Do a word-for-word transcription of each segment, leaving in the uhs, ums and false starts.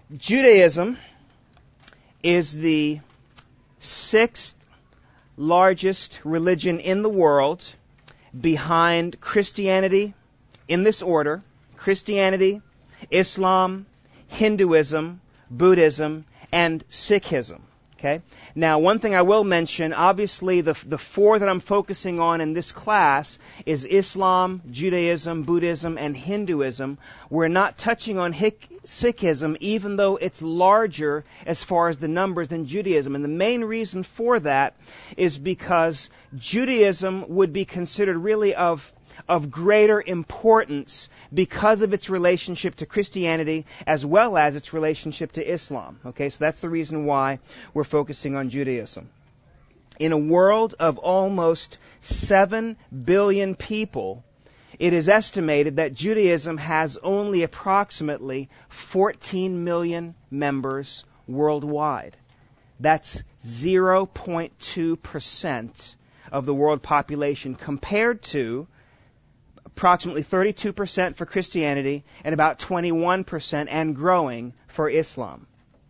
Judaism is the sixth largest religion in the world behind Christianity in this order: Christianity, Islam, Hinduism, Buddhism, and Sikhism. Okay? Now, one thing I will mention, obviously the the four that I'm focusing on in this class is Islam, Judaism, Buddhism, and Hinduism. We're not touching on Sikhism, even though it's larger as far as the numbers than Judaism. And the main reason for that is because Judaism would be considered really of of greater importance because of its relationship to Christianity as well as its relationship to Islam. Okay, so that's the reason why we're focusing on Judaism. In a world of almost seven billion people, it is estimated that Judaism has only approximately fourteen million members worldwide. That's zero point two percent of the world population, compared to approximately thirty-two percent for Christianity and about twenty-one percent and growing for Islam.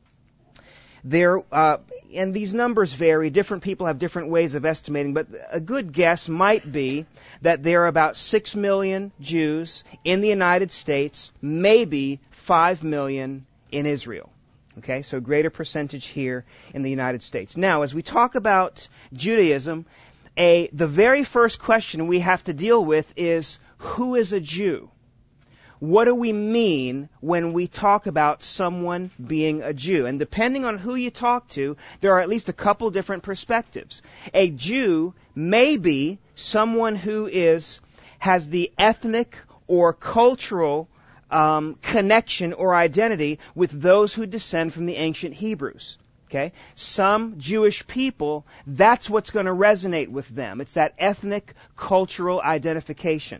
There, uh, and these numbers vary. Different people have different ways of estimating, but a good guess might be that there are about six million Jews in the United States, maybe five million in Israel. Okay, so greater percentage here in the United States. Now, as we talk about Judaism, a the very first question we have to deal with is, who is a Jew? What do we mean when we talk about someone being a Jew? And depending on who you talk to, there are at least a couple different perspectives. A Jew may be someone who is has the ethnic or cultural um, connection or identity with those who descend from the ancient Hebrews. Okay? Some Jewish people, that's what's going to resonate with them. It's that ethnic, cultural identification.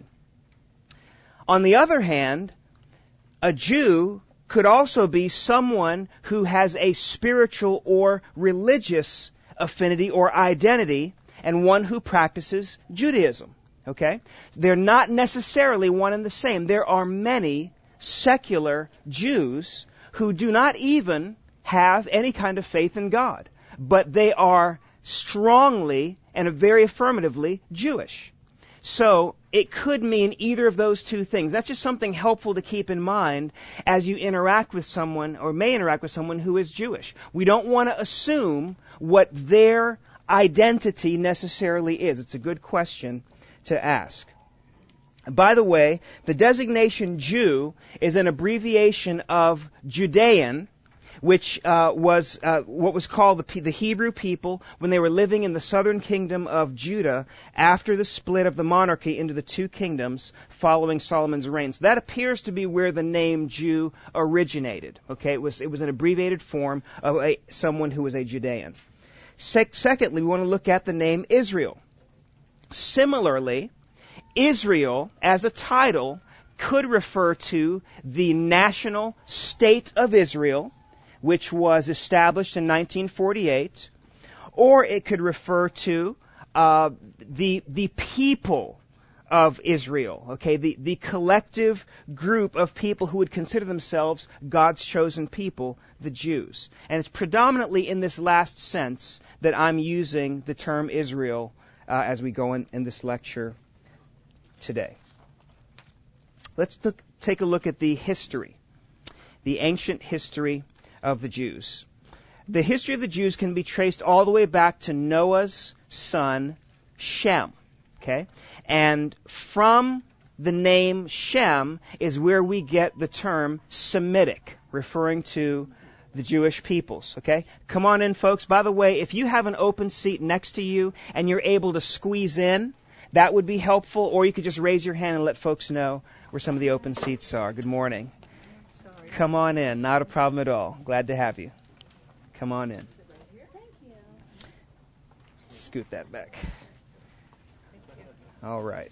On the other hand, a Jew could also be someone who has a spiritual or religious affinity or identity, and one who practices Judaism. Okay? They're not necessarily one and the same. There are many secular Jews who do not even have any kind of faith in God, but they are strongly and very affirmatively Jewish. So it could mean either of those two things. That's just something helpful to keep in mind as you interact with someone, or may interact with someone who is Jewish. We don't want to assume what their identity necessarily is. It's a good question to ask. By the way, the designation Jew is an abbreviation of Judean, which uh, was uh, what was called the, the Hebrew people when they were living in the southern kingdom of Judah after the split of the monarchy into the two kingdoms following Solomon's reign. So that appears to be where the name Jew originated. Okay, it was it was an abbreviated form of a, someone who was a Judean. Se- secondly, we want to look at the name Israel. Similarly, Israel as a title could refer to the national state of Israel, which was established in nineteen forty-eight, or it could refer to uh, the the people of Israel, okay, the, the collective group of people who would consider themselves God's chosen people, the Jews. And it's predominantly in this last sense that I'm using the term Israel uh, as we go in, in this lecture today. Let's look, take a look at the history, the ancient history of the Jews. The history of the Jews can be traced all the way back to Noah's son, Shem. Okay? And from the name Shem is where we get the term Semitic, referring to the Jewish peoples. Okay? Come on in, folks. By the way, if you have an open seat next to you and you're able to squeeze in, that would be helpful, or you could just raise your hand and let folks know where some of the open seats are. Good morning. Sorry. Come on in. Not a problem at all. Glad to have you. Come on in. Thank you. Scoot that back. All right.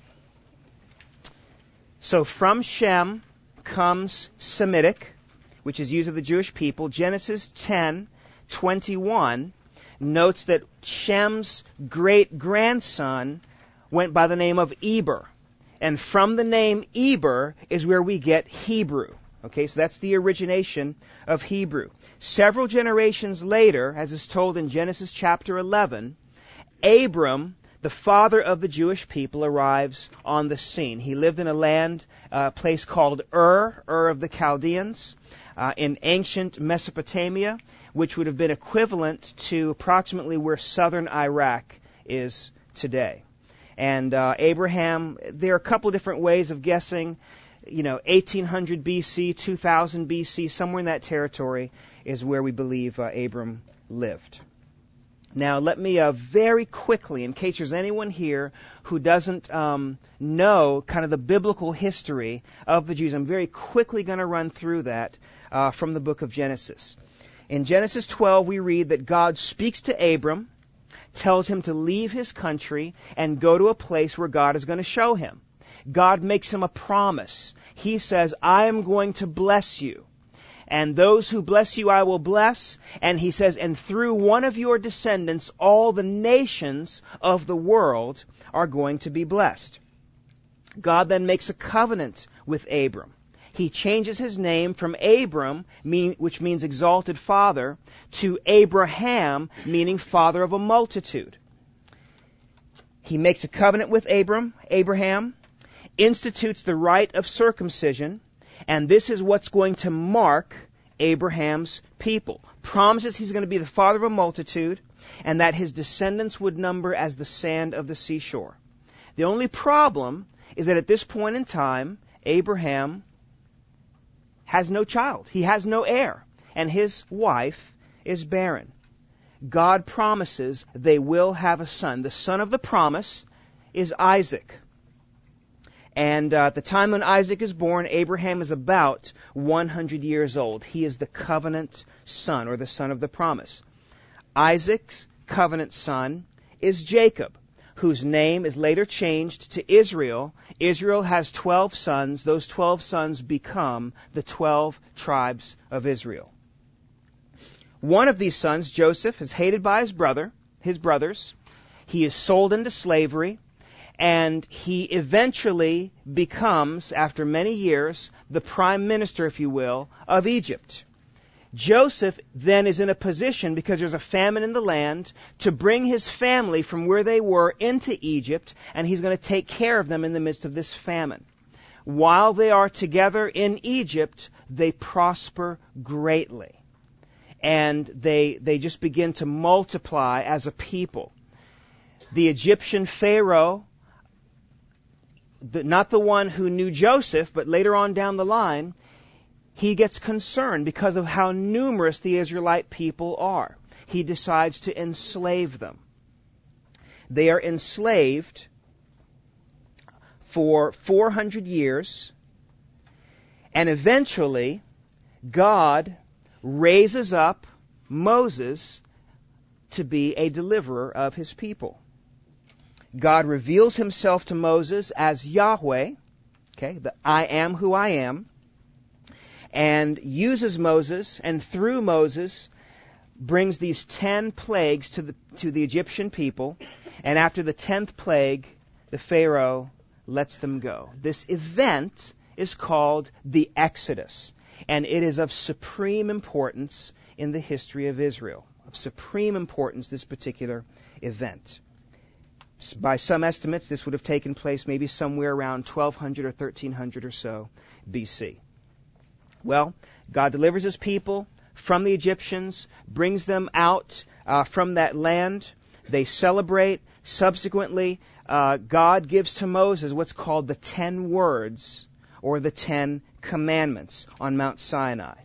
So from Shem comes Semitic, which is used of the Jewish people. Genesis ten twenty-one notes that Shem's great-grandson went by the name of Eber. And from the name Eber is where we get Hebrew. Okay, so that's the origination of Hebrew. Several generations later, as is told in Genesis chapter eleven, Abram, the father of the Jewish people, arrives on the scene. He lived in a land, a uh, place called Ur, Ur of the Chaldeans, uh, in ancient Mesopotamia, which would have been equivalent to approximately where southern Iraq is today. And uh, Abraham, there are a couple different ways of guessing, you know, eighteen hundred B C, two thousand B C, somewhere in that territory is where we believe uh, Abram lived. Now, let me uh, very quickly, in case there's anyone here who doesn't um, know kind of the biblical history of the Jews, I'm very quickly going to run through that uh, from the book of Genesis. In Genesis twelve, we read that God speaks to Abram, tells him to leave his country and go to a place where God is going to show him. God makes him a promise. He says, I am going to bless you. And those who bless you I will bless. And he says, and through one of your descendants, all the nations of the world are going to be blessed. God then makes a covenant with Abram. He changes his name from Abram, mean, which means exalted father, to Abraham, meaning father of a multitude. He makes a covenant with Abram, Abraham, institutes the rite of circumcision, and this is what's going to mark Abraham's people. Promises he's going to be the father of a multitude, and that his descendants would number as the sand of the seashore. The only problem is that at this point in time, Abraham has no child. He has no heir, and his wife is barren. God promises they will have a son. The son of the promise is Isaac. And uh, at the time when Isaac is born, Abraham is about one hundred years old. He is the covenant son, or the son of the promise. Isaac's covenant son is Jacob, whose name is later changed to Israel. Israel has twelve sons. Those twelve sons become the twelve tribes of Israel. One of these sons, Joseph, is hated by his brother, his brothers. He is sold into slavery. And he eventually becomes, after many years, the prime minister, if you will, of Egypt. Joseph then is in a position, because there's a famine in the land, to bring his family from where they were into Egypt, and he's going to take care of them in the midst of this famine. While they are together in Egypt, they prosper greatly. And they, they just begin to multiply as a people. The Egyptian Pharaoh, The, not the one who knew Joseph, but later on down the line, he gets concerned because of how numerous the Israelite people are. He decides to enslave them. They are enslaved for four hundred years, and eventually God raises up Moses to be a deliverer of his people. God reveals himself to Moses as Yahweh, okay, the I am who I am, and uses Moses, and through Moses brings these ten plagues to the to the Egyptian people, and after the tenth plague, the Pharaoh lets them go. This event is called the Exodus, and it is of supreme importance in the history of Israel. Of supreme importance, this particular event. By some estimates, this would have taken place maybe somewhere around twelve hundred or thirteen hundred or so B C. Well, God delivers his people from the Egyptians, brings them out uh, from that land. They celebrate. Subsequently, uh, God gives to Moses what's called the Ten Words, or the Ten Commandments, on Mount Sinai.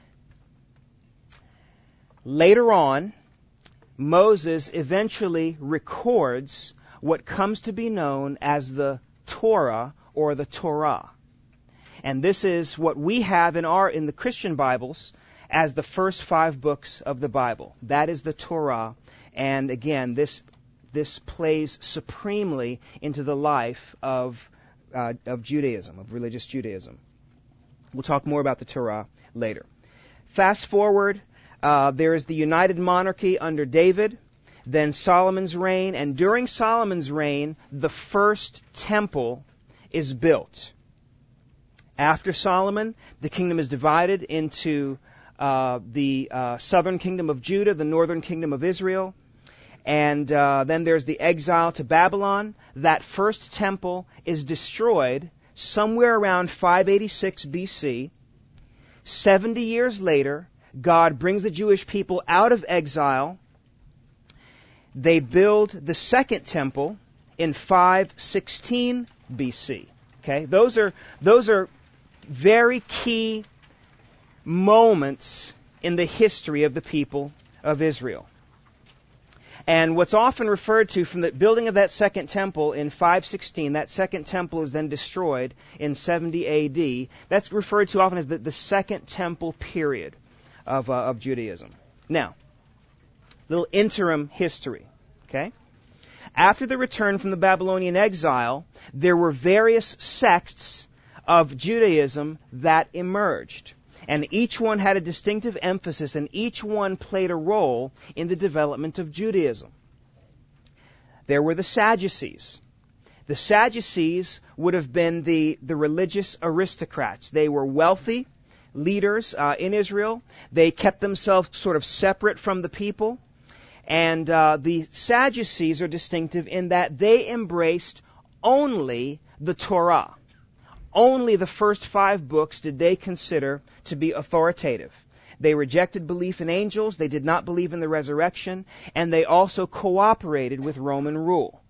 Later on, Moses eventually records what comes to be known as the Torah, or the Torah. And this is what we have in our in the Christian Bibles as the first five books of the Bible. That is the Torah. And again, this this plays supremely into the life of uh, of Judaism, of religious Judaism. We'll talk more about the Torah later. Fast forward, uh, there is the united monarchy under David, then Solomon's reign, and during Solomon's reign, the first temple is built. After Solomon, the kingdom is divided into uh, the uh, southern kingdom of Judah, the northern kingdom of Israel, and uh, then there's the exile to Babylon. That first temple is destroyed somewhere around five eighty-six B C. seventy years later, God brings the Jewish people out of exile. They build the second temple in five sixteen B C. Okay, those are those are very key moments in the history of the people of Israel. And what's often referred to from the building of that second temple in five sixteen, that second temple is then destroyed in seventy A D. That's referred to often as the, the second temple period of, uh, of Judaism. Now, little interim history. Okay? After the return from the Babylonian exile, there were various sects of Judaism that emerged. And each one had a distinctive emphasis, and each one played a role in the development of Judaism. There were the Sadducees. The Sadducees would have been the, the religious aristocrats. They were wealthy leaders uh, in Israel. They kept themselves sort of separate from the people. And uh, the Sadducees are distinctive in that they embraced only the Torah. Only the first five books did they consider to be authoritative. They rejected belief in angels, they did not believe in the resurrection, and they also cooperated with Roman rule.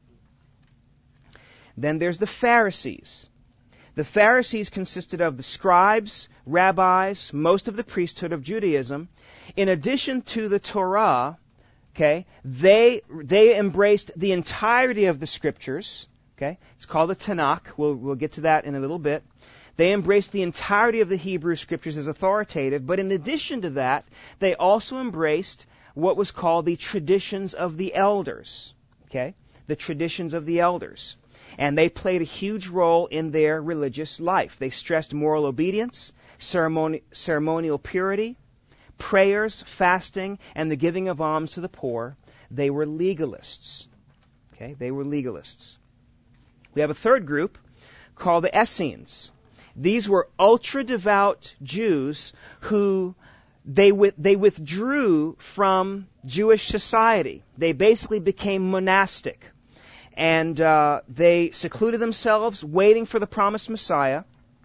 Then there's the Pharisees. The Pharisees consisted of the scribes, rabbis, most of the priesthood of Judaism. In addition to the Torah, okay, they they embraced the entirety of the scriptures. Okay, it's called the Tanakh. We'll we'll get to that in a little bit. They embraced the entirety of the Hebrew scriptures as authoritative, but in addition to that, they also embraced what was called the traditions of the elders. Okay, the traditions of the elders. And they played a huge role in their religious life. They stressed moral obedience, ceremoni- ceremonial purity, prayers, fasting, and the giving of alms to the poor. They were legalists. Okay, they were legalists. We have a third group called the Essenes. These were ultra-devout Jews who they with, they withdrew from Jewish society. They basically became monastic. And uh, they secluded themselves, waiting for the promised Messiah.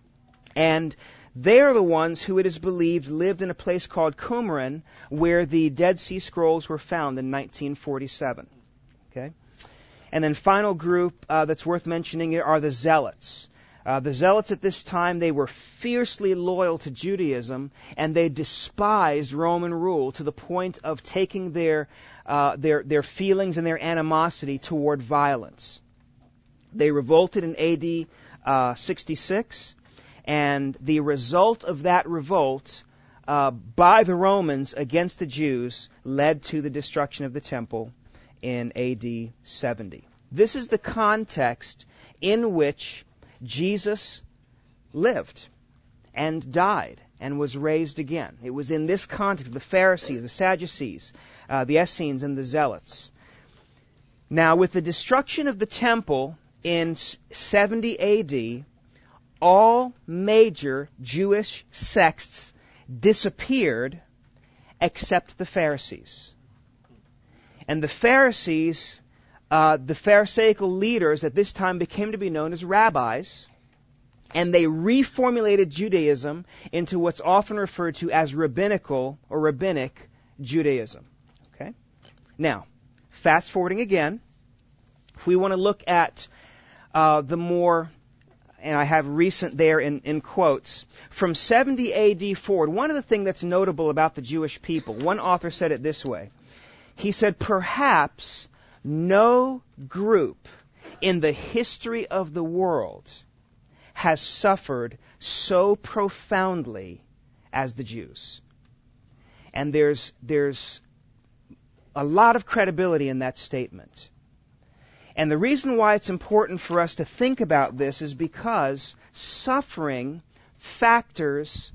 And they are the ones who, it is believed, lived in a place called Qumran, where the Dead Sea Scrolls were found in nineteen forty-seven. Okay? And then final group uh, that's worth mentioning are the Zealots. Uh, the Zealots at this time, they were fiercely loyal to Judaism, and they despised Roman rule to the point of taking their uh, their their feelings and their animosity toward violence. They revolted in A D uh, sixty-six, and the result of that revolt uh, by the Romans against the Jews led to the destruction of the temple in A D seventy. This is the context in which Jesus lived and died and was raised again. It was in this context, the Pharisees, the Sadducees, uh, the Essenes, and the Zealots. Now, with the destruction of the temple in seventy A D, all major Jewish sects disappeared except the Pharisees. And the Pharisees, uh, the Pharisaical leaders at this time became to be known as rabbis, and they reformulated Judaism into what's often referred to as rabbinical or rabbinic Judaism. Okay? Now, fast forwarding again, if we want to look at uh, the more, and I have recent there in, in quotes, from seventy A D forward, one of the things that's notable about the Jewish people, one author said it this way. He said, perhaps no group in the history of the world has suffered so profoundly as the Jews. And there's there's a lot of credibility in that statement. And the reason why it's important for us to think about this is because suffering factors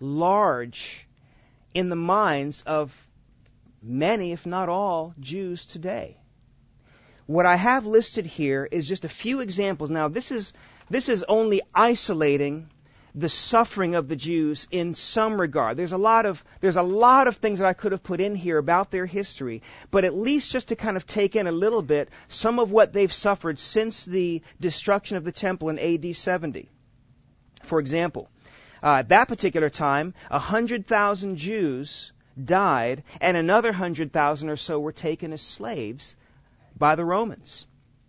large in the minds of many, if not all, Jews today. What I have listed here is just a few examples. Now, this is this is only isolating the suffering of the Jews in some regard. There's a lot of there's a lot of things that I could have put in here about their history, but at least just to kind of take in a little bit some of what they've suffered since the destruction of the temple in A D seventy. For example, uh, at that particular time, one hundred thousand Jews died, and another one hundred thousand or so were taken as slaves by the Romans.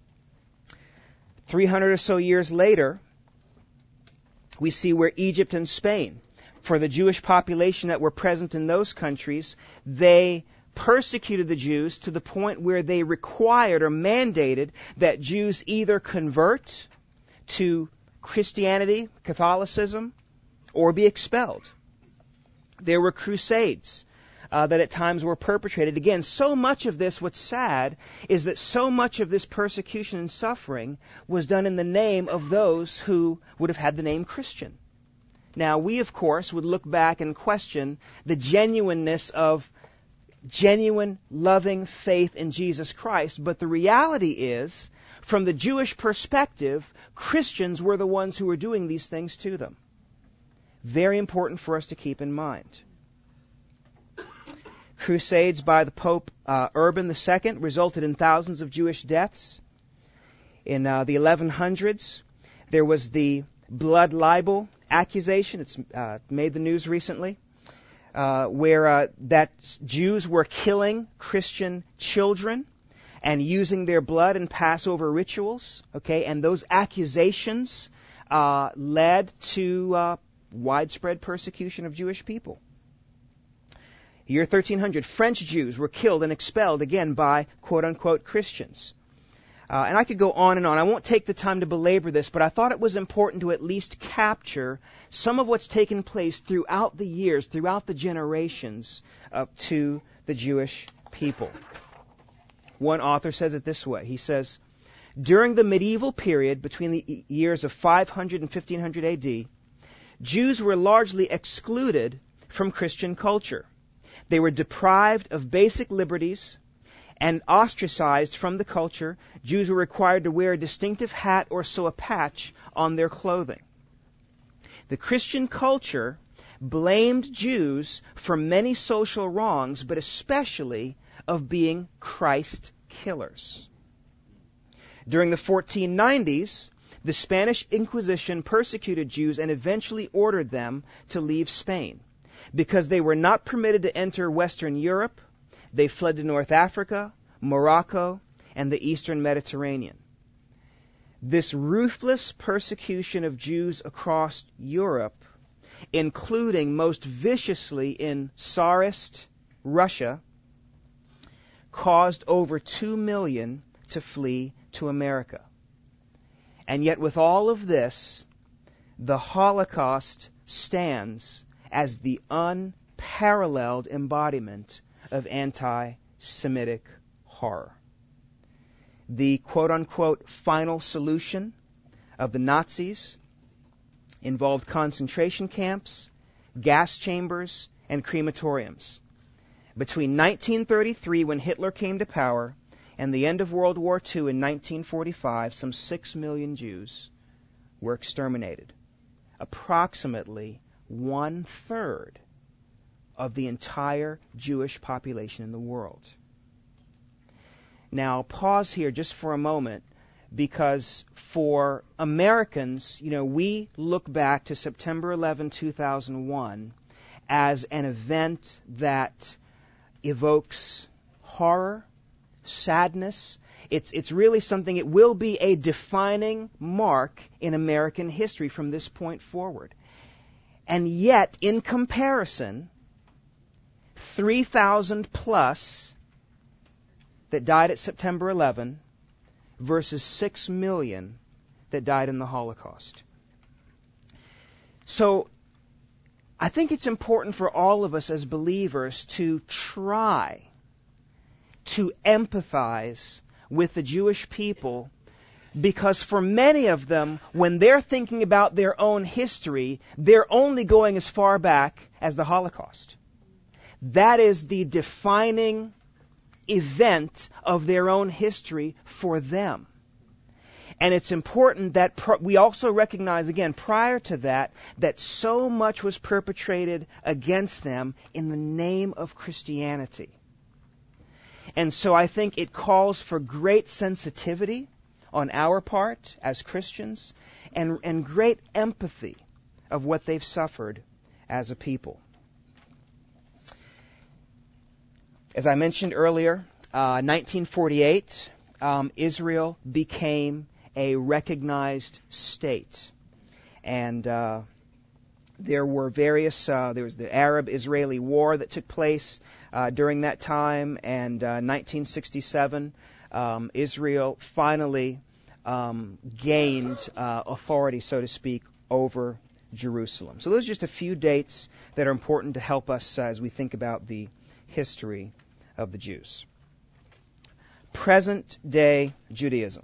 three hundred or so years later, we see where Egypt and Spain, for the Jewish population that were present in those countries, they persecuted the Jews to the point where they required or mandated that Jews either convert to Christianity, Catholicism, or be expelled. There were crusades uh, that at times were perpetrated. Again, so much of this, what's sad, is that so much of this persecution and suffering was done in the name of those who would have had the name Christian. Now, we, of course, would look back and question the genuineness of genuine, loving faith in Jesus Christ, but the reality is, from the Jewish perspective, Christians were the ones who were doing these things to them. Very important for us to keep in mind. Crusades by the Pope uh, Urban the Second resulted in thousands of Jewish deaths. In uh, the eleven hundreds, there was the blood libel accusation. It's uh, made the news recently, uh, where uh, that Jews were killing Christian children and using their blood in Passover rituals. Okay, and those accusations uh, led to uh, widespread persecution of Jewish people. Year thirteen hundred, French Jews were killed and expelled again by quote-unquote Christians. Uh, and I could go on and on. I won't take the time to belabor this, but I thought it was important to at least capture some of what's taken place throughout the years, throughout the generations up to the Jewish people. One author says it this way. He says, during the medieval period between the years of five hundred and fifteen hundred A D, Jews were largely excluded from Christian culture. They were deprived of basic liberties and ostracized from the culture. Jews were required to wear a distinctive hat or sew a patch on their clothing. The Christian culture blamed Jews for many social wrongs, but especially of being Christ killers. During the fourteen nineties, the Spanish Inquisition persecuted Jews and eventually ordered them to leave Spain. Because they were not permitted to enter Western Europe, they fled to North Africa, Morocco, and the Eastern Mediterranean. This ruthless persecution of Jews across Europe, including most viciously in Tsarist Russia, caused over two million to flee to America. And yet with all of this, the Holocaust stands as the unparalleled embodiment of anti-Semitic horror. The quote-unquote final solution of the Nazis involved concentration camps, gas chambers, and crematoriums. Between nineteen thirty-three, when Hitler came to power, and the end of World War Two in nineteen forty-five, some six million Jews were exterminated. Approximately one-third of the entire Jewish population in the world. Now, pause here just for a moment, because for Americans, you know, we look back to September eleventh, two thousand one as an event that evokes horror, sadness. It's, it's really something, it will be a defining mark in American history from this point forward. And yet, in comparison, three thousand plus that died at September eleventh versus six million that died in the Holocaust. So, I think it's important for all of us as believers to try to empathize with the Jewish people, because for many of them, when they're thinking about their own history, they're only going as far back as the Holocaust. That is the defining event of their own history for them. And it's important that pr- we also recognize, again, prior to that, that so much was perpetrated against them in the name of Christianity. And so I think it calls for great sensitivity on our part as Christians and, and great empathy of what they've suffered as a people. As I mentioned earlier, uh, nineteen forty-eight, um, Israel became a recognized state. And uh, there were various, uh, there was the Arab-Israeli War that took place uh, during that time, and uh, nineteen sixty-seven, um, Israel finally um, gained uh, authority, so to speak, over Jerusalem. So those are just a few dates that are important to help us uh, as we think about the history of the Jews. Present-day Judaism.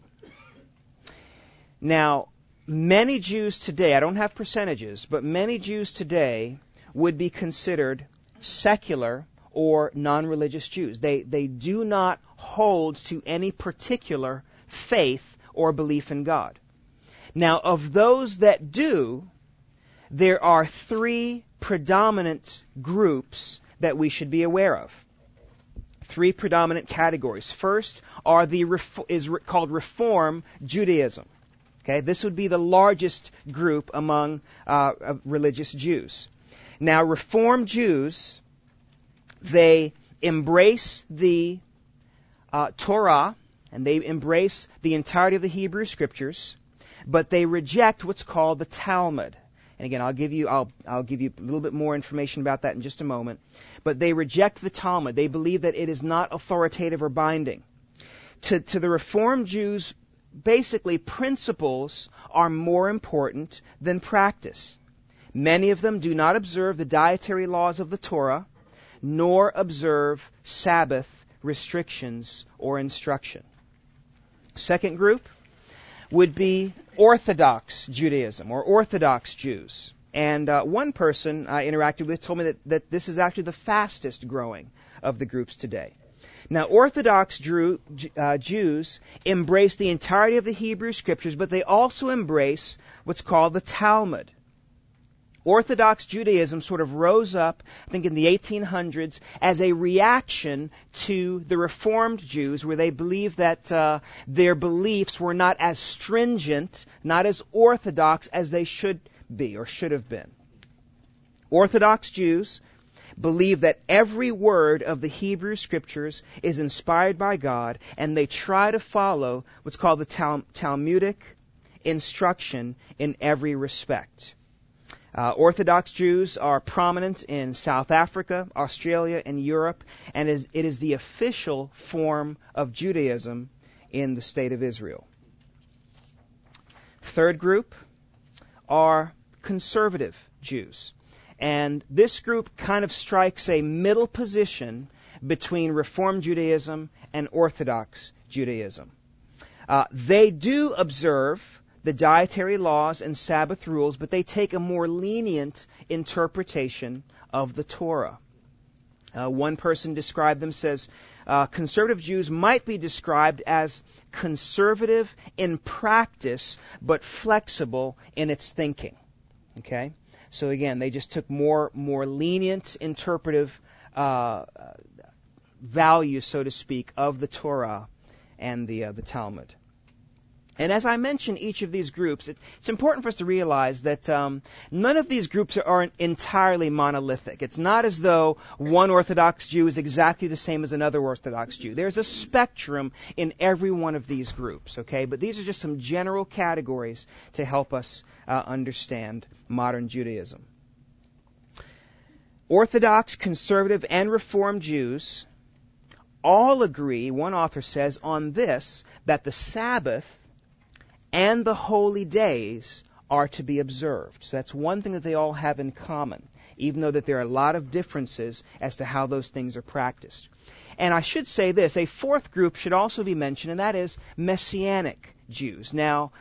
Now, many Jews today, I don't have percentages, but many Jews today would be considered secular or non-religious Jews. They, they do not hold to any particular faith or belief in God. Now, of those that do, there are three predominant groups that we should be aware of. Three predominant categories. First are the is called Reform Judaism. Okay, this would be the largest group among uh, religious Jews. Now, Reform Jews, they embrace the uh, Torah, and they embrace the entirety of the Hebrew Scriptures, but they reject what's called the Talmud. And again, I'll give you I'll I'll give you a little bit more information about that in just a moment. But they reject the Talmud. They believe that it is not authoritative or binding. To to the Reformed Jews, basically, principles are more important than practice. Many of them do not observe the dietary laws of the Torah, nor observe Sabbath restrictions or instruction. Second group would be Orthodox Judaism, or Orthodox Jews. And uh, one person I interacted with told me that, that this is actually the fastest growing of the groups today. Now, Orthodox Drew, uh, Jews embrace the entirety of the Hebrew Scriptures, but they also embrace what's called the Talmud. Orthodox Judaism sort of rose up, I think in the eighteen hundreds, as a reaction to the Reformed Jews, where they believed that uh, their beliefs were not as stringent, not as orthodox as they should be or should have been. Orthodox Jews believe that every word of the Hebrew Scriptures is inspired by God, and they try to follow what's called the Tal- Talmudic instruction in every respect. Uh, Orthodox Jews are prominent in South Africa, Australia, and Europe, and is, it is the official form of Judaism in the state of Israel. Third group are conservative Jews. And this group kind of strikes a middle position between Reform Judaism and Orthodox Judaism. Uh, they do observe the dietary laws and Sabbath rules, but they take a more lenient interpretation of the Torah. Uh, one person described them, says, uh, conservative Jews might be described as conservative in practice, but flexible in its thinking. Okay? So again, they just took more more lenient interpretive uh, values, so to speak, of the Torah and the uh, the Talmud. And as I mentioned each of these groups, it, it's important for us to realize that um, none of these groups are, aren't entirely monolithic. It's not as though one Orthodox Jew is exactly the same as another Orthodox Jew. There's a spectrum in every one of these groups, okay? But these are just some general categories to help us uh, understand modern Judaism. Orthodox, conservative, and Reformed Jews all agree, one author says, on this, that the Sabbath and the holy days are to be observed. So that's one thing that they all have in common, even though that there are a lot of differences as to how those things are practiced. And I should say this, a fourth group should also be mentioned, and that is Messianic Jews. Now,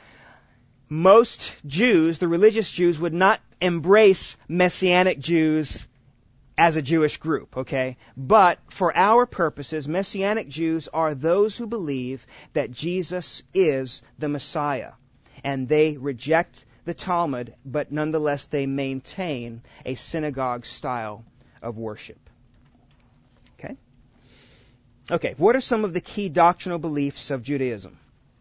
most Jews, the religious Jews, would not embrace Messianic Jews as a Jewish group, okay? But for our purposes, Messianic Jews are those who believe that Jesus is the Messiah. And they reject the Talmud, but nonetheless they maintain a synagogue style of worship. Okay? Okay, what are some of the key doctrinal beliefs of Judaism?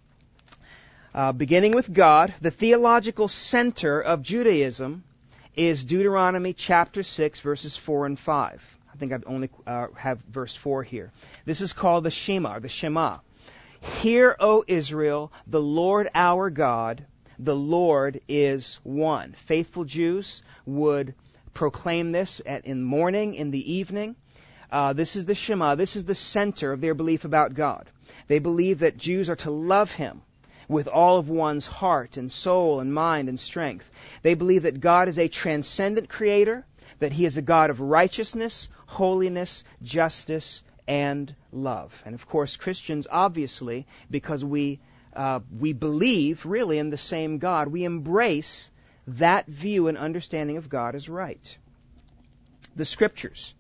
Uh, beginning with God, the theological center of Judaism is Deuteronomy chapter six, verses four and five. I think I only uh, have verse four here. This is called the Shema, the Shema. Hear, O Israel, the Lord our God, the Lord is one. Faithful Jews would proclaim this at, in morning, in the evening. Uh, this is the Shema. This is the center of their belief about God. They believe that Jews are to love Him with all of one's heart and soul and mind and strength. They believe that God is a transcendent creator, that He is a God of righteousness, holiness, justice, and love. And of course, Christians, obviously, because we uh, we believe really in the same God, we embrace that view and understanding of God as right. The Scriptures.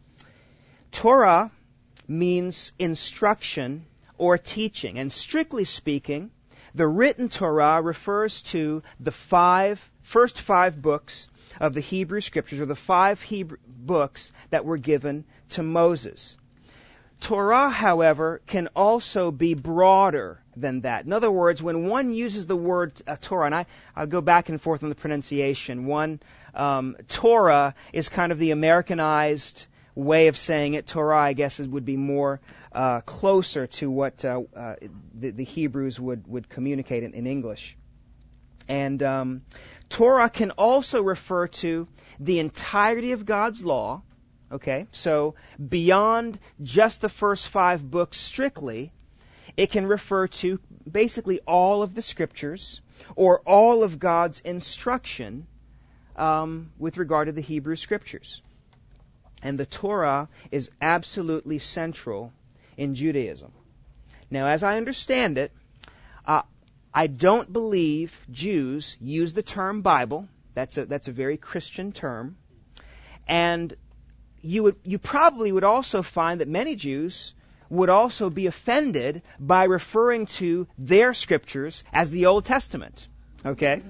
Torah means instruction or teaching, and strictly speaking, the written Torah refers to the five, first five books of the Hebrew Scriptures, or the five Hebrew books that were given to Moses. Torah, however, can also be broader than that. In other words, when one uses the word uh, Torah, and I, I'll go back and forth on the pronunciation, one, um, Torah is kind of the Americanized way of saying it. Torah, I guess, would be more uh, closer to what uh, uh, the, the Hebrews would, would communicate in, in English. And um, Torah can also refer to the entirety of God's law. Okay, so beyond just the first five books strictly, it can refer to basically all of the Scriptures or all of God's instruction um, with regard to the Hebrew Scriptures. And the Torah is absolutely central in Judaism. Now, as I understand it, uh, I don't believe Jews use the term Bible. That's a, that's a very Christian term. And you would, you probably would also find that many Jews would also be offended by referring to their scriptures as the Old Testament. Okay?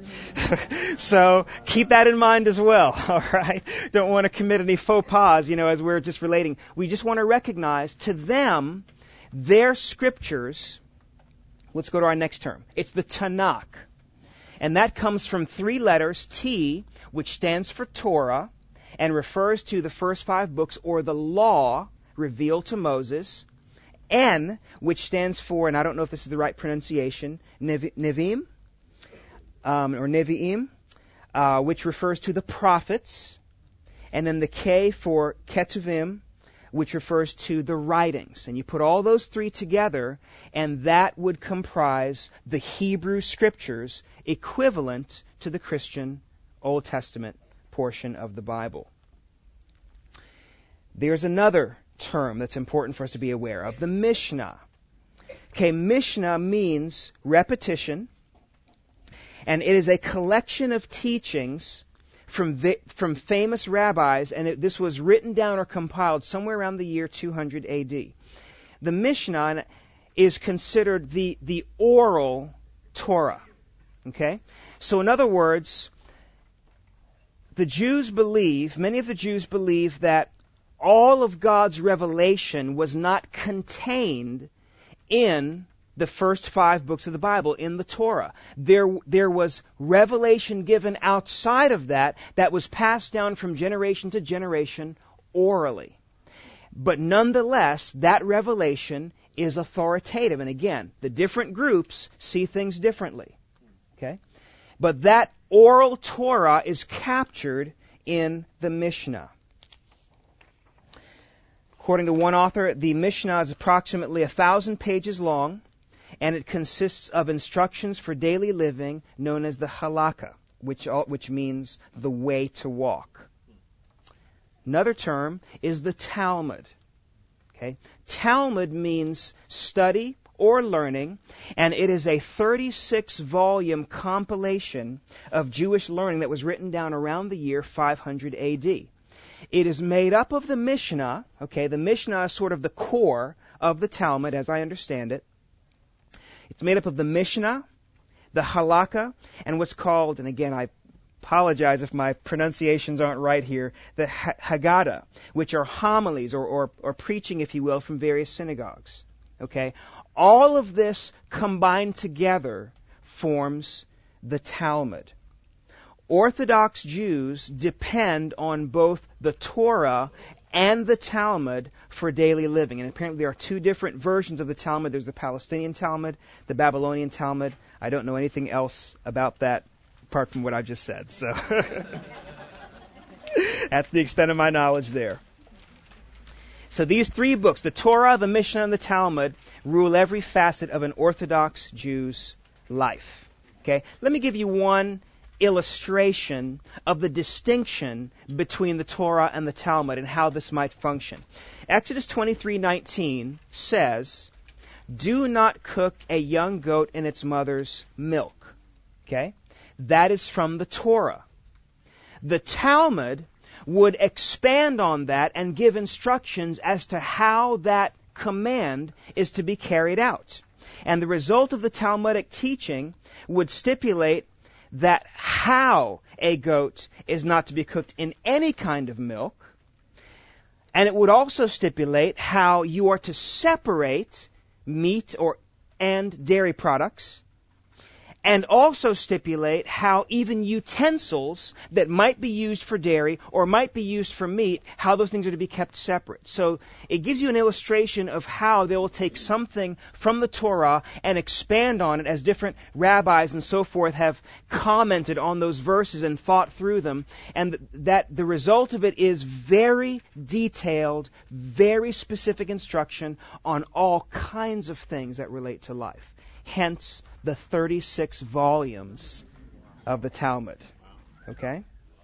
So keep that in mind as well, all right? Don't want to commit any faux pas, you know, as we're just relating. We just want to recognize to them, their scriptures, let's go to our next term. It's the Tanakh. And that comes from three letters, T, which stands for Torah, and refers to the first five books or the law revealed to Moses. N, which stands for, and I don't know if this is the right pronunciation, Nev- Nevim, um, or Nevi'im, uh, which refers to the prophets. And then the K for Ketuvim, which refers to the writings. And you put all those three together, and that would comprise the Hebrew Scriptures equivalent to the Christian Old Testament portion of the Bible. There's another term that's important for us to be aware of, the Mishnah. Okay, Mishnah means repetition, and it is a collection of teachings from vi- from famous rabbis, and it, this was written down or compiled somewhere around the year two hundred A D. The Mishnah is considered the, the oral Torah. Okay? So in other words, the Jews believe, many of the Jews believe that all of God's revelation was not contained in the first five books of the Bible, in the Torah. There, there was revelation given outside of that that was passed down from generation to generation orally. But nonetheless, that revelation is authoritative. And again, the different groups see things differently. Okay? But that oral Torah is captured in the Mishnah. According to one author, the Mishnah is approximately a thousand pages long, and it consists of instructions for daily living known as the halakha, which, which means the way to walk. Another term is the Talmud. Okay? Talmud means study or learning, and it is a thirty-six volume compilation of Jewish learning that was written down around the year five hundred A D. It is made up of the Mishnah. Okay, the Mishnah is sort of the core of the Talmud, as I understand it. It's made up of the Mishnah, the Halakha, and what's called, and again, I apologize if my pronunciations aren't right here, the Haggadah, which are homilies or, or, or preaching, if you will, from various synagogues. Okay? All of this combined together forms the Talmud. Orthodox Jews depend on both the Torah and the Talmud for daily living. And apparently there are two different versions of the Talmud. There's the Palestinian Talmud, the Babylonian Talmud. I don't know anything else about that apart from what I've just said. So that's the extent of my knowledge there. So these three books, the Torah, the Mishnah, and the Talmud, rule every facet of an Orthodox Jew's life. Okay? Let me give you one illustration of the distinction between the Torah and the Talmud and how this might function. Exodus twenty-three nineteen says, "Do not cook a young goat in its mother's milk." Okay? That is from the Torah. The Talmud would expand on that and give instructions as to how that command is to be carried out. And the result of the Talmudic teaching would stipulate that how a goat is not to be cooked in any kind of milk, and it would also stipulate how you are to separate meat or and dairy products, and also stipulate how even utensils that might be used for dairy or might be used for meat, how those things are to be kept separate. So it gives you an illustration of how they will take something from the Torah and expand on it, as different rabbis and so forth have commented on those verses and thought through them, and that the result of it is very detailed, very specific instruction on all kinds of things that relate to life. Hence the thirty-six volumes of the Talmud. Okay?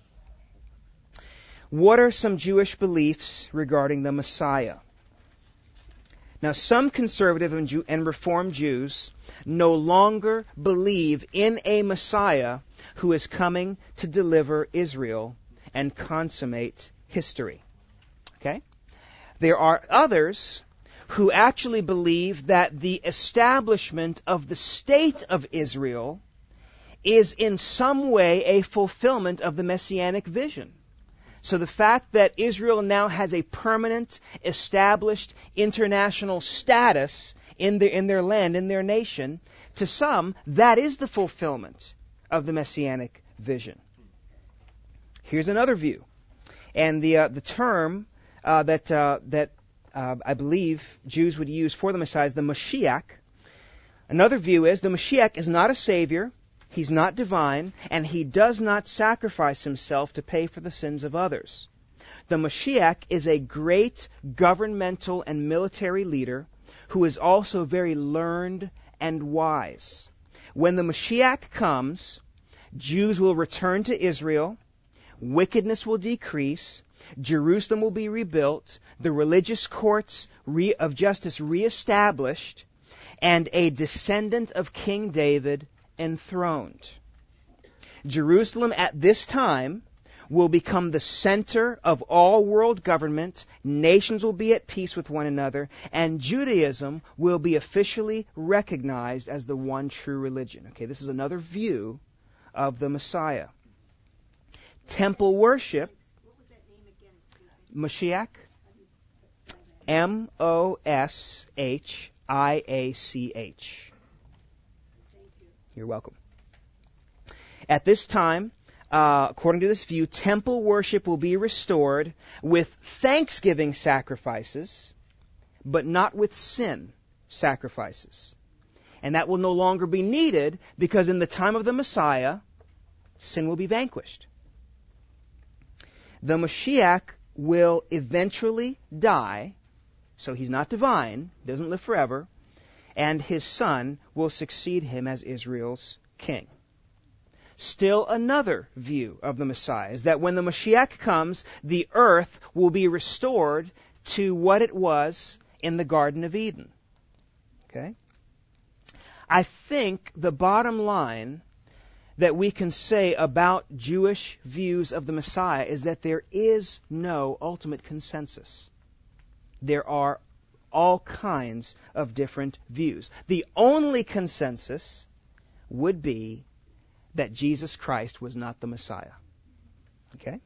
What are some Jewish beliefs regarding the Messiah? Now, some conservative and, Jew- and Reformed Jews no longer believe in a Messiah who is coming to deliver Israel and consummate history. Okay? There are others who actually believe that the establishment of the state of Israel is in some way a fulfillment of the Messianic vision. So the fact that Israel now has a permanent, established international status in their, in their land, in their nation, to some, that is the fulfillment of the Messianic vision. Here's another view. And the uh, the term uh, that uh, that Uh, I believe Jews would use for the Messiah is the Mashiach. Another view is the Mashiach is not a savior, he's not divine, and he does not sacrifice himself to pay for the sins of others. The Mashiach is a great governmental and military leader who is also very learned and wise. When the Mashiach comes, Jews will return to Israel, wickedness will decrease, Jerusalem will be rebuilt, the religious courts re- of justice reestablished, and a descendant of King David enthroned. Jerusalem at this time will become the center of all world government, nations will be at peace with one another, and Judaism will be officially recognized as the one true religion. Okay, this is another view of the Messiah. Temple worship, Mashiach, M O S H I A C H. You're welcome. At this time, uh, according to this view, temple worship will be restored with thanksgiving sacrifices, but not with sin sacrifices. And that will no longer be needed because in the time of the Messiah, sin will be vanquished. The Mashiach will eventually die, so he's not divine, doesn't live forever, and his son will succeed him as Israel's king. Still another view of the Messiah is that when the Mashiach comes, the earth will be restored to what it was in the Garden of Eden. Okay? I think the bottom line that we can say about Jewish views of the Messiah is that there is no ultimate consensus. There are all kinds of different views. The only consensus would be that Jesus Christ was not the Messiah. Okay?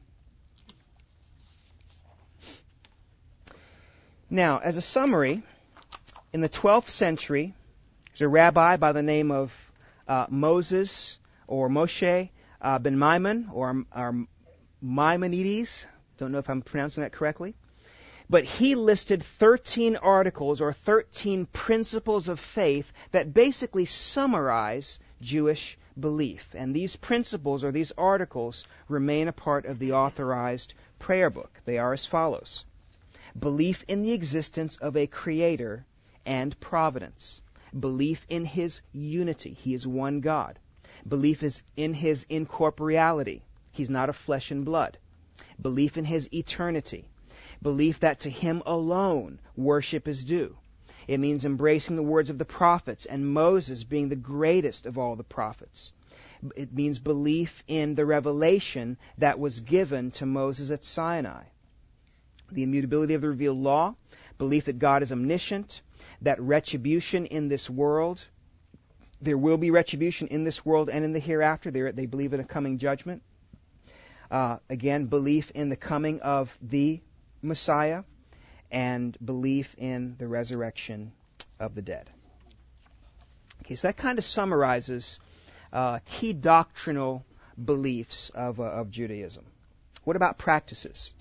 Now, as a summary, in the twelfth century, there's a rabbi by the name of uh, Moses or Moshe uh, ben Maimon or, or Maimonides. Don't know if I'm pronouncing that correctly. But he listed thirteen articles or thirteen principles of faith that basically summarize Jewish belief. And these principles or these articles remain a part of the authorized prayer book. They are as follows. Belief in the existence of a creator and providence. Belief in his unity. He is one God. Belief is in his incorporeality. He's not of flesh and blood. Belief in his eternity. Belief that to him alone worship is due. It means embracing the words of the prophets and Moses being the greatest of all the prophets. It means belief in the revelation that was given to Moses at Sinai. The immutability of the revealed law, belief that God is omniscient, that retribution in this world, there will be retribution in this world and in the hereafter. They, they believe in a coming judgment. Uh, again, belief in the coming of the Messiah, and belief in the resurrection of the dead. Okay, so that kind of summarizes uh, key doctrinal beliefs of, uh, of Judaism. What about practices?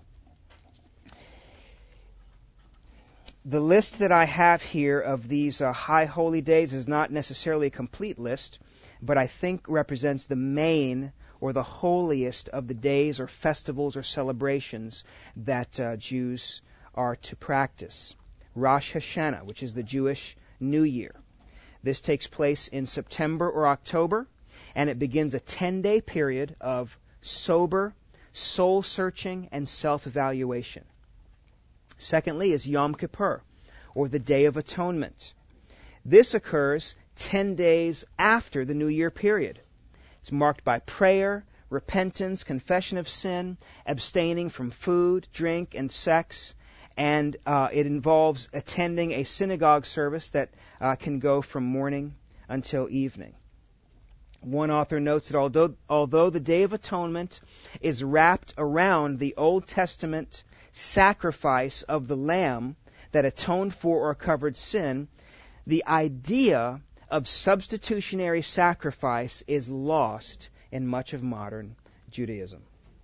The list that I have here of these uh, high holy days is not necessarily a complete list, but I think represents the main or the holiest of the days or festivals or celebrations that uh, Jews are to practice. Rosh Hashanah, which is the Jewish New Year. This takes place in September or October, and it begins a ten-day period of sober, soul-searching, and self-evaluation. Secondly is Yom Kippur, or the Day of Atonement. This occurs ten days after the New Year period. It's marked by prayer, repentance, confession of sin, abstaining from food, drink, and sex, and uh, it involves attending a synagogue service that uh, can go from morning until evening. One author notes that although, although the Day of Atonement is wrapped around the Old Testament sacrifice of the lamb that atoned for or covered sin, the idea of substitutionary sacrifice is lost in much of modern Judaism.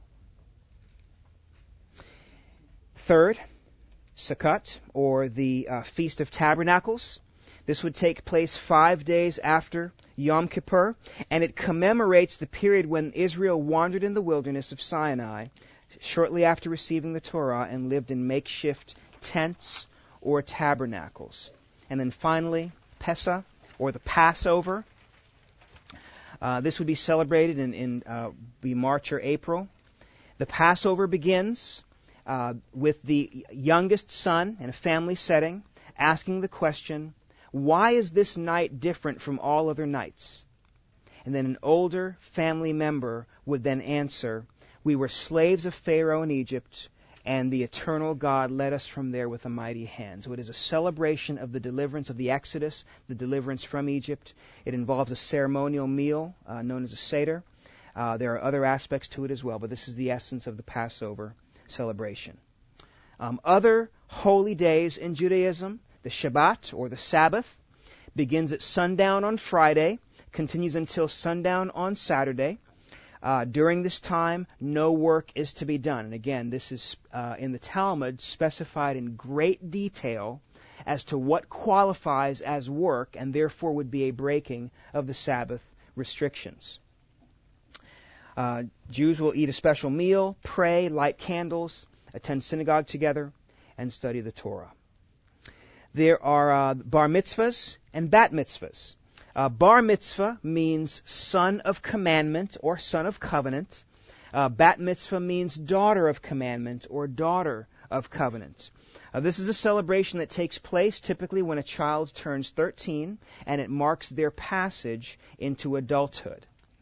Third, Sukkot, or the uh, Feast of Tabernacles. This would take place five days after Yom Kippur, and it commemorates the period when Israel wandered in the wilderness of Sinai shortly after receiving the Torah and lived in makeshift tents or tabernacles. And then finally, Pesach, or the Passover. Uh, this would be celebrated in, in uh, be March or April. The Passover begins uh, with the youngest son in a family setting asking the question, why is this night different from all other nights? And then an older family member would then answer, we were slaves of Pharaoh in Egypt, and the eternal God led us from there with a mighty hand. So it is a celebration of the deliverance of the Exodus, the deliverance from Egypt. It involves a ceremonial meal uh, known as a Seder. Uh, there are other aspects to it as well, but this is the essence of the Passover celebration. Um, other holy days in Judaism, the Shabbat, or the Sabbath, begins at sundown on Friday, continues until sundown on Saturday. Uh, during this time, no work is to be done. And again, this is uh, in the Talmud specified in great detail as to what qualifies as work and therefore would be a breaking of the Sabbath restrictions. Uh, Jews will eat a special meal, pray, light candles, attend synagogue together, and study the Torah. There are uh, bar mitzvahs and bat mitzvahs. Uh, bar mitzvah means son of commandment or son of covenant. Uh, bat mitzvah means daughter of commandment or daughter of covenant. Uh, this is a celebration that takes place typically when a child turns thirteen, and it marks their passage into adulthood.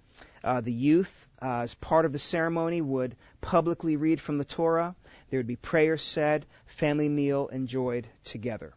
Uh, the youth, uh, as part of the ceremony, would publicly read from the Torah. There would be prayers said, family meal enjoyed together.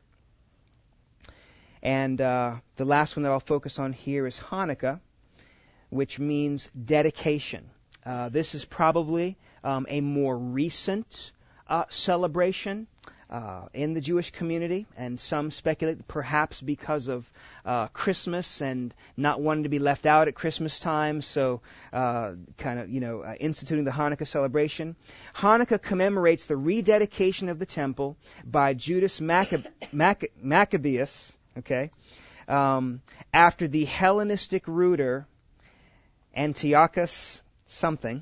And uh, the last one that I'll focus on here is Hanukkah, which means dedication. Uh, this is probably um, a more recent uh, celebration uh, in the Jewish community, and some speculate perhaps because of uh, Christmas and not wanting to be left out at Christmas time, so uh, kind of, you know, uh, instituting the Hanukkah celebration. Hanukkah commemorates the rededication of the temple by Judas Maccab- Mac- Maccabeus, okay, um, after the Hellenistic ruler Antiochus something,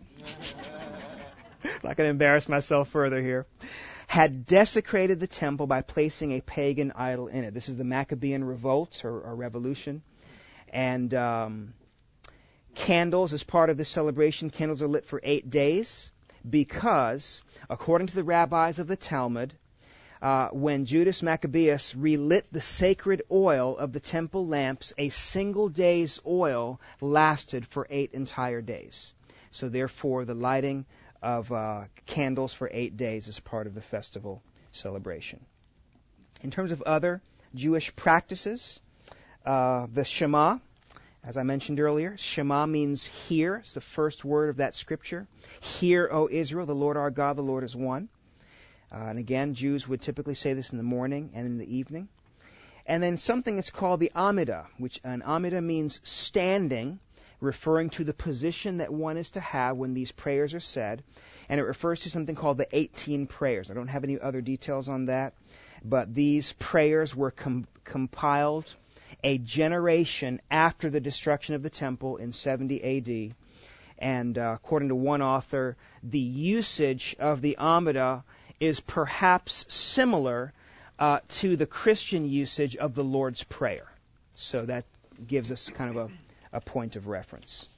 not going to embarrass myself further here, had desecrated the temple by placing a pagan idol in it. This is the Maccabean revolt or, or revolution. And um, candles, as part of this celebration, candles are lit for eight days because, according to the rabbis of the Talmud, uh, when Judas Maccabeus relit the sacred oil of the temple lamps, a single day's oil lasted for eight entire days. So therefore, the lighting of uh, candles for eight days is part of the festival celebration. In terms of other Jewish practices, uh, the Shema, as I mentioned earlier, Shema means hear. It's the first word of that scripture. Hear, O Israel, the Lord our God, the Lord is one. Uh, and again, Jews would typically say this in the morning and in the evening. And then something that's called the Amidah, which an Amidah means standing, referring to the position that one is to have when these prayers are said. And it refers to something called the eighteen prayers. I don't have any other details on that, but these prayers were com- compiled a generation after the destruction of the temple in seventy A D. And uh, according to one author, the usage of the Amidah is perhaps similar uh, to the Christian usage of the Lord's Prayer. So that gives us kind of a a point of reference.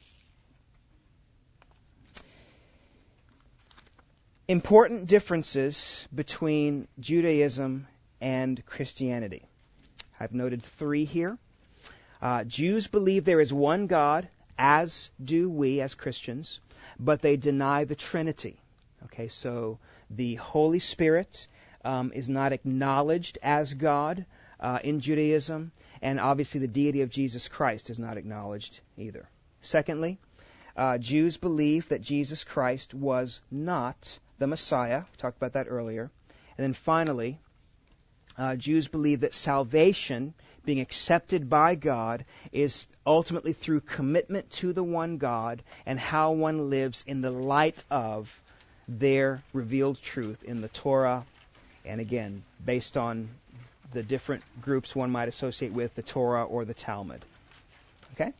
Important differences between Judaism and Christianity. I've noted three here. Uh, Jews believe there is one God, as do we as Christians, but they deny the Trinity. Okay, so the Holy Spirit um, is not acknowledged as God uh, in Judaism. And obviously the deity of Jesus Christ is not acknowledged either. Secondly, uh, Jews believe that Jesus Christ was not the Messiah. We talked about that earlier. And then finally, uh, Jews believe that salvation, being accepted by God, is ultimately through commitment to the one God and how one lives in the light of their revealed truth in the Torah, and again, based on the different groups one might associate with, the Torah or the Talmud. Okay?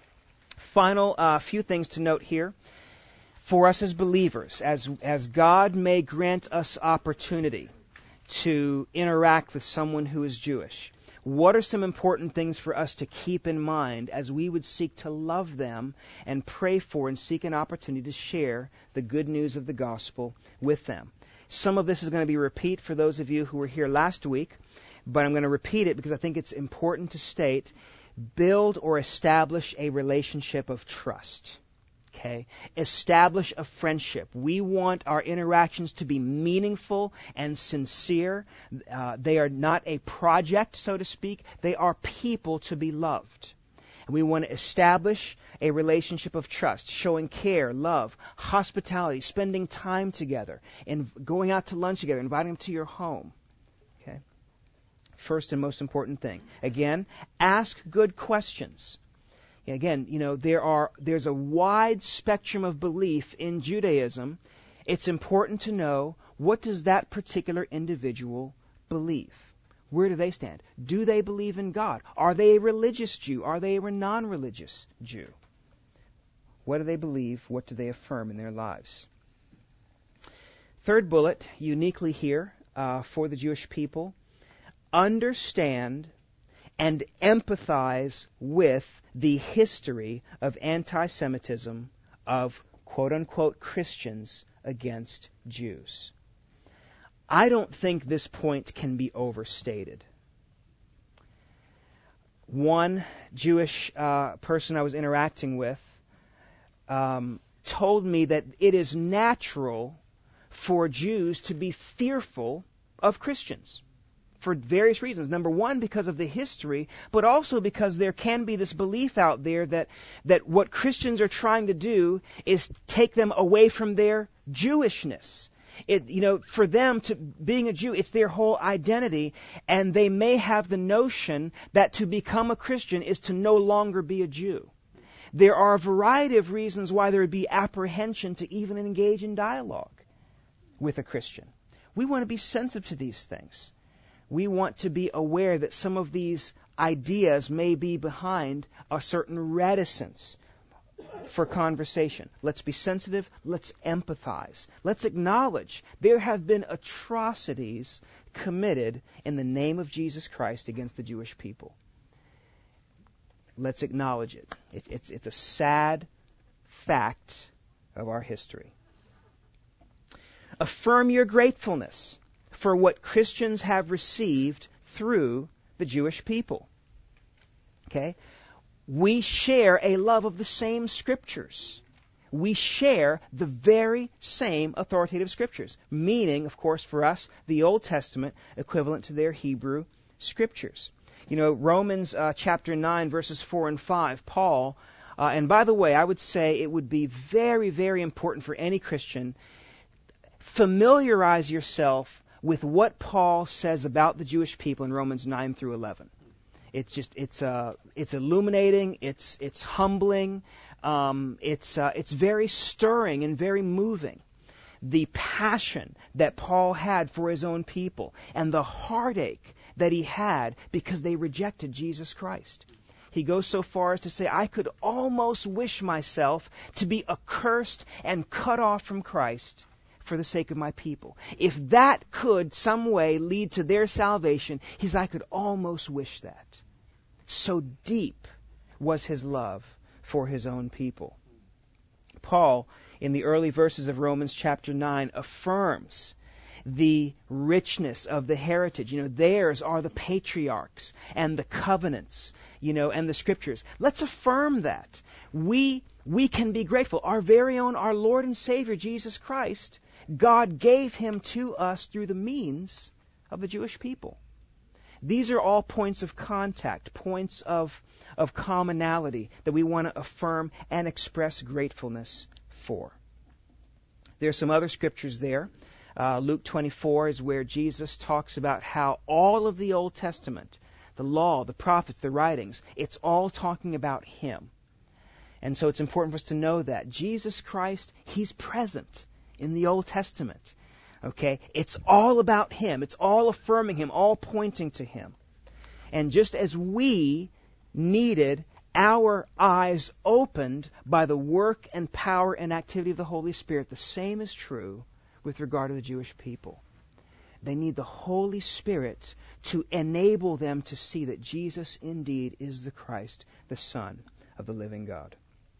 Final uh, few things to note here. For us as believers, as, as God may grant us opportunity to interact with someone who is Jewish, what are some important things for us to keep in mind as we would seek to love them and pray for and seek an opportunity to share the good news of the gospel with them? Some of this is going to be repeat for those of you who were here last week, but I'm going to repeat it because I think it's important to state: build or establish a relationship of trust. Okay? Establish a friendship. We want our interactions to be meaningful and sincere. Uh, they are not a project, so to speak. They are people to be loved. And we want to establish a relationship of trust, showing care, love, hospitality, spending time together, and going out to lunch together, inviting them to your home. Okay? First and most important thing. Again, ask good questions. Again, you know, there are there's a wide spectrum of belief in Judaism. It's important to know, what does that particular individual believe? Where do they stand? Do they believe in God? Are they a religious Jew? Are they a non-religious Jew? What do they believe? What do they affirm in their lives? Third bullet, uniquely here uh, for the Jewish people: understand and empathize with the history of anti-Semitism of quote-unquote Christians against Jews. I don't think this point can be overstated. One Jewish uh, person I was interacting with um, told me that it is natural for Jews to be fearful of Christians for various reasons. Number one, because of the history, but also because there can be this belief out there that, that what Christians are trying to do is take them away from their Jewishness. It, you know, for them to being a Jew, it's their whole identity, and they may have the notion that to become a Christian is to no longer be a Jew. There are a variety of reasons why there would be apprehension to even engage in dialogue with a Christian. We want to be sensitive to these things. We want to be aware that some of these ideas may be behind a certain reticence for conversation. Let's be sensitive. Let's empathize. Let's acknowledge there have been atrocities committed in the name of Jesus Christ against the Jewish people. Let's acknowledge it. it it's, it's a sad fact of our history. Affirm your gratefulness for what Christians have received through the Jewish people. Okay? We share a love of the same Scriptures. We share the very same authoritative Scriptures, meaning, of course, for us, the Old Testament equivalent to their Hebrew Scriptures. You know, Romans uh, chapter nine, verses four and five, Paul, uh, and by the way, I would say it would be very, very important for any Christian, familiarize yourself with what Paul says about the Jewish people in Romans nine through eleven. It's just it's uh it's illuminating, it's it's humbling, um, it's uh, it's very stirring and very moving. The passion that Paul had for his own people and the heartache that he had because they rejected Jesus Christ. He goes so far as to say, I could almost wish myself to be accursed and cut off from Christ for the sake of my people. If that could some way lead to their salvation, he says, I could almost wish that. So deep was his love for his own people. Paul, in the early verses of Romans chapter nine, affirms the richness of the heritage. You know, theirs are the patriarchs and the covenants, you know, and the Scriptures. Let's affirm that. We, we can be grateful. Our very own, our Lord and Savior, Jesus Christ, God gave him to us through the means of the Jewish people. These are all points of contact, points of, of commonality that we want to affirm and express gratefulness for. There are some other scriptures there. Uh, Luke twenty-four is where Jesus talks about how all of the Old Testament, the law, the prophets, the writings, it's all talking about him. And so it's important for us to know that Jesus Christ, he's present in the Old Testament. Okay? It's all about him. It's all affirming him, all pointing to him. And just as we needed our eyes opened by the work and power and activity of the Holy Spirit, the same is true with regard to the Jewish people. They need the Holy Spirit to enable them to see that Jesus indeed is the Christ, the Son of the living God.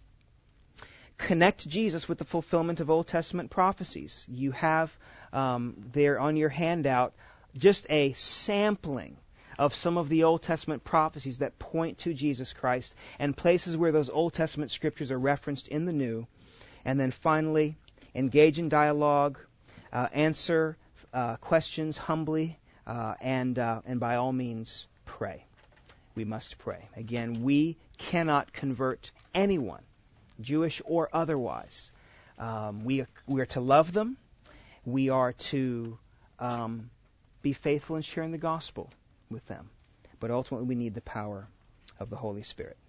Connect Jesus with the fulfillment of Old Testament prophecies. You have um, there on your handout just a sampling of some of the Old Testament prophecies that point to Jesus Christ and places where those Old Testament scriptures are referenced in the New. And then finally, engage in dialogue, uh, answer uh, questions humbly, uh, and uh, and by all means, pray. We must pray. Again, we cannot convert anyone, Jewish or otherwise. Um, we are, we are to love them. We are to um, be faithful in sharing the gospel with them. But ultimately, we need the power of the Holy Spirit.